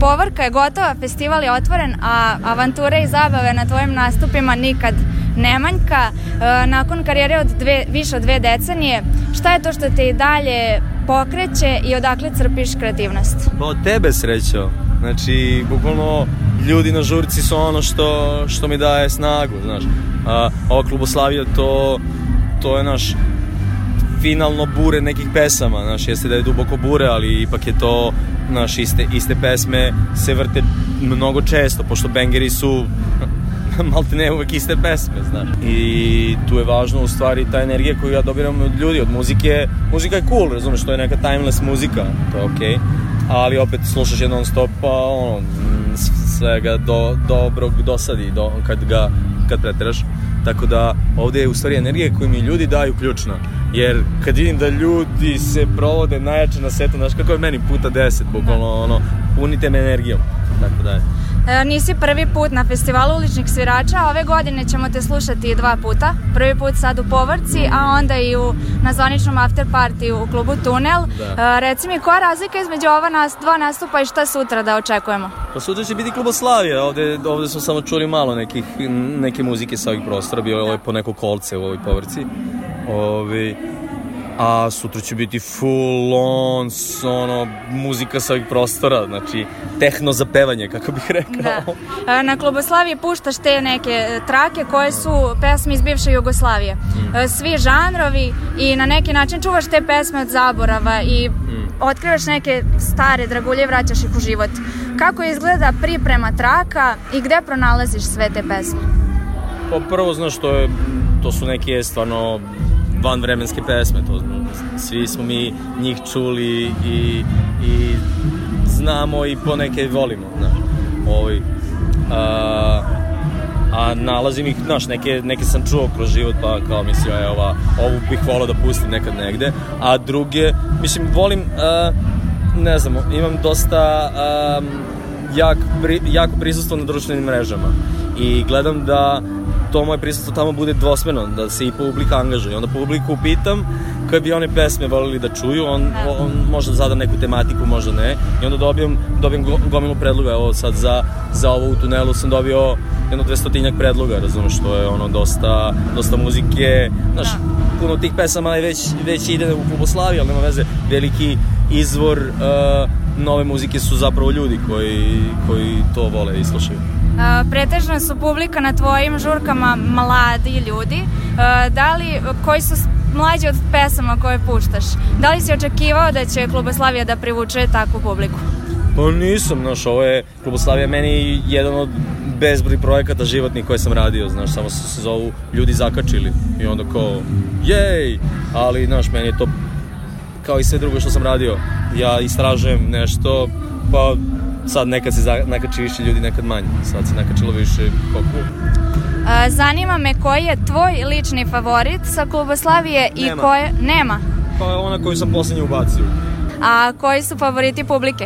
Povorka je gotova, festival je otvoren, a avanture i zabave na tvojim nastupima nikad ne manjka. Nakon karijere od više od 2 decenije, šta je to što te i dalje pokreće i odakle crpiš kreativnost? Pa od tebe, Srećo. Znači, bukvalno ljudi na žurci su ono što mi daje snagu, znaš. Ova Kluboslavija, to je naš finalno bure nekih pesama, znaš, jeste da je duboko bure, ali ipak je to, znaš, iste pesme se vrte mnogo često, pošto bangeri su malte ne uvek iste pesme, znaš. I tu je važno u stvari ta energija koju ja dobiram od ljudi, od muzike. Muzika je cool, razumeš, to je neka timeless muzika, to je okej. Ali opet slušaš je non stop, pa svega dobrog dosadi kad preteraš. Tako da ovde je u stvari energija koju mi ljudi daju ključna. Jer kad vidim da ljudi se provode najjače na setu, znaš kako je meni puta 10, bukvalno punite me energijom. Tako da je. Nisi prvi put na festivalu uličnih svirača, ove godine ćemo te slušati 2 puta. Prvi put sad u Povorci, a onda i na zvaničnom after party u klubu Tunel. Reci mi, koja razlika između ova 2 nastupa i šta sutra da očekujemo? Pa sutra će biti Kluboslavija, ovde smo samo čuli malo neke muzike sa ovih prostora, bilo je po neko kolce u ovoj Povorci. A sutra će biti full on muzika sa ovih prostora, znači tehno za pevanje, kako bih rekao. Da. Na Kluboslaviji puštaš te neke trake koje su pesme iz bivše Jugoslavije. Svi žanrovi i na neki način čuvaš te pesme od zaborava i otkrivaš neke stare dragulje i vraćaš ih u život. Kako izgleda priprema traka i gde pronalaziš sve te pesme? Pa prvo, znaš, to su neke stvarno vanvremenske pesme, svi smo mi njih čuli i znamo i poneke volimo, znaš. A nalazim ih, znaš, neke sam čuo kroz život, pa kao mislio, ovu bih volao da pustim nekad negde, a druge, mislim, volim, ne znam, imam dosta jako prisustvo na društvenim mrežama i gledam da to moje prisustvo tamo bude dvosmerno, da se i publika angažuje. Onda publiku pitam koje bi one pesme volili da čuju, on možda zada neku tematiku, možda ne, i onda dobijem gomilu predloga. Evo sad za ovo u Tunelu sam dobio 200 predloga, razumeš, što je dosta muzike, znaš, puno tih pesama već ide u Kluboslaviji, ali nema veze, veliki izvor nove muzike su zapravo ljudi koji to vole i slušaju. Pretežno su publika na tvojim žurkama mladi ljudi. Koji su mlađi od pesama koje puštaš? Da li si očekivao da će Kluboslavija da privuče takvu publiku? Pa nisam, znaš, ovo je Kluboslavija meni jedan od bezbroj projekata životnih koje sam radio, znaš, samo se zovu Ljudi zakačili i onda kao jej, ali znaš, meni je to kao i sve drugo što sam radio, ja istražujem nešto, pa sad nekad se nakači više ljudi, nekad manje, sad se nakačilo više koliko. Zanima me koji je tvoj lični favorit sa Kluboslavije i koje... Nema? Pa je ona koju sam poslednje ubacio. A koji su favoriti publike?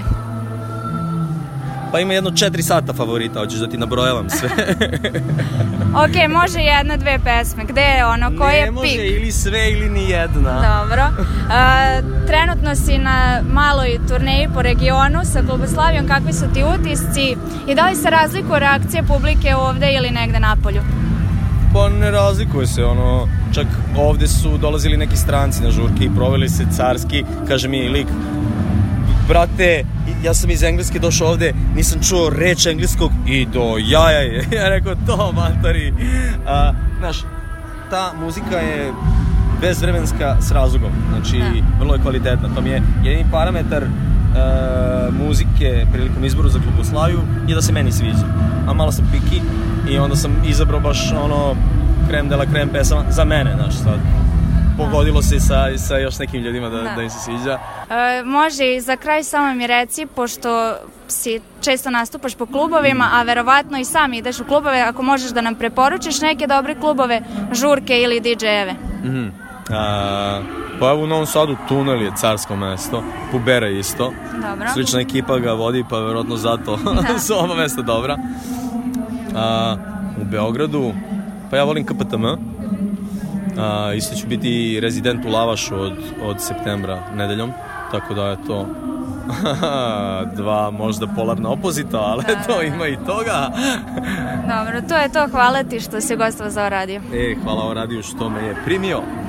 Pa ima jedno 4 sata favorita, hoćeš da ti nabrojavam sve. Ok, može 1-2 pesme, gde je ono, koji je pik? Ne može ili sve ili ni jedna. Dobro. Trenutno si na maloj turneji po regionu sa Kluboslavijom, kakvi su ti utisci i da li se razlikuju reakcije publike ovde ili negde napolju? Pa ne razlikuje se, čak ovde su dolazili neki stranci na žurke i proveli se carski, kaže mi lik, brate, ja sam iz Engleske došao ovde, nisam čuo reč engleskog i do jaja je. Ja rekao, to matori. Znaš, ta muzika je bezvremenska s razlogom, znači vrlo je kvalitetna. To mi je jedini parametar muzike prilikom izboru za Kluboslaviju je da se meni sviđa. A malo sam piki i onda sam izabrao baš krem de la krem pesama za mene, znaš, sad. Pogodilo se sa još nekim ljudima da im se sviđa. Može i za kraj samo mi reci, pošto si često nastupaš po klubovima, a verovatno i sam ideš u klubove, ako možeš da nam preporučiš neke dobre klubove, žurke ili DJ-eve. Pa evo u Novom Sadu Tunel je carsko mesto, Pubera isto. Dobro. Slična ekipa ga vodi, pa verovatno zato su oba mesta dobra. U Beogradu, pa ja volim KPTM. Isto ću biti rezident u Lavašu od septembra nedeljom, tako da je to Dva možda polarna opozita, ali to ima i toga. Dobro, to je to. Hvala ti što si gostova za Radio. Hvala Radio što me je primio.